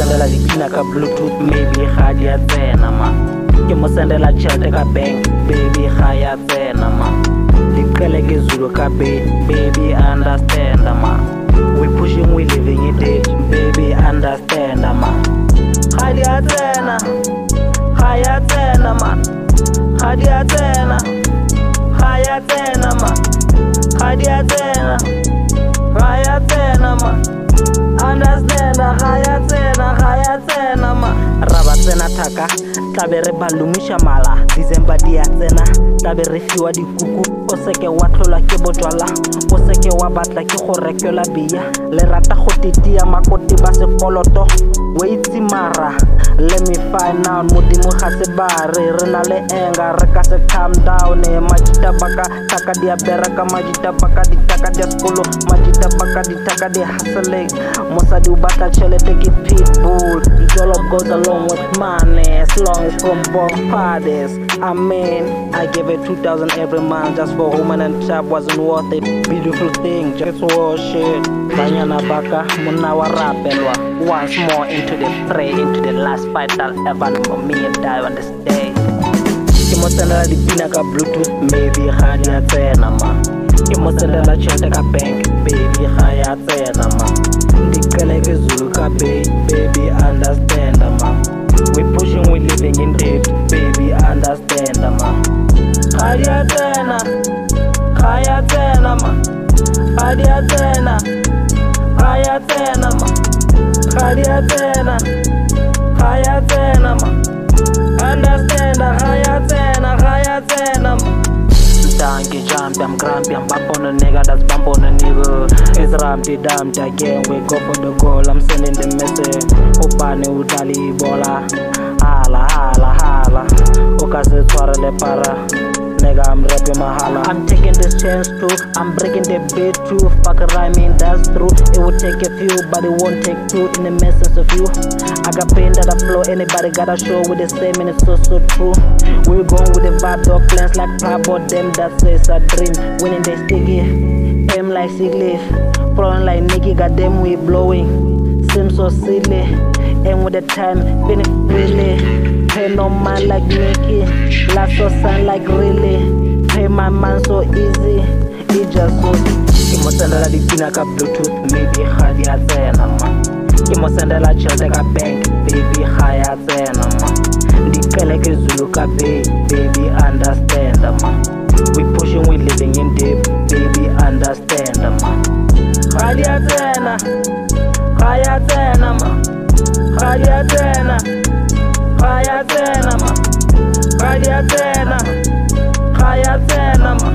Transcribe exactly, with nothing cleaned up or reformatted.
sendela dipina ka bluetooth, maybe ga di a tsena ma. Ke mo sendela tšhelete ka bank, baby ga ya tsena ma. Diqele ke Zulu ka beat, baby understand ma. We pushing, we living it it, baby understand ma. Ga di a tsena, ga ya tsena ma. Ga di a tsena, ga ya tsena ma. Ga di a tsena, ga ya tsena ma. Understand, ga ya tsena, ga ya tsena ma. Raba tsena thaka, tlabe re balumisha mala. December di a tsena, tlabe re fiwa dikuku. O seke wa tlhola ke bojwala, o seke wa batla ke go rekelwa bia. Le rata go titia makoti ba sekoloto. Wait mara, let me find out. Modimo ga se bare, re na le enga, re ka se calm down. Majita baka taka dia beraka, majita baka di taka dia skolo, majita baka di taka di hustling. Mosadi o batla tšhelete ke pitbull. Jollof goes along with money, as long as from both parties. I mean, I give it two thousand every month just for woman and chap wasn't worth it. Beautiful thing, just worship. Banyana baka, muna wa rapelwa. Once more into the fray, into the last fight I'll ever know me and die on this day. Ke mo sendela dipina ka bluetooth, maybe ga di a tsena ma. Ke mo sendela tšhelete ka bank, baby ga ya tsena ma. Diqele ke Zulu ka beat, baby understand ma. We pushing, we living in deep, baby understand ma. Ga di a tsena, ga ya tsena ma. Ga di a tsena, ga ya tsena ma. Ga di a tsena, ga ya tsena ma. Understand, ga ya tsena, ga ya tsena ma. Danke jump, I'm grumpy, I'm bump on a nigga that's bump on a nigga. It's Ramty Dumpty again, we go for the goal, I'm sending the message. Opane udali bola, hala hala hala. Oka se twara le para, nigga I'm rapping mahala. I'm taking this chance too, I'm breaking the beat too. Fuck rhyming, that's true. It would take a few, but it won't take two in the message of you. I got pain that I flow, anybody got a show with the same and it's so so true. We're going with the vibe, dog plans like pop, but them that says a dream. Winning they sticky, aim like sick leaf, flowing like Nicky, goddamn we blowing. Seems so silly, and with the time, finish really. Pay no man like Nicky, last so sound like really. Pay my man so easy, it just so. Ke mo sendela dipina ka bluetooth, maybe ga di a tsena ma. Ke mo sendela tšhelete ka bank, baby ga ya tsena ma. Diqele ke Zulu ka beat, baby understand ma. We pushing, we living in deep, baby understand ma. Ga di a tsena, ga ya tsena ma. Ga di a tsena, ga ya tsena ma. Ga di a tsena, ga ya tsena ma.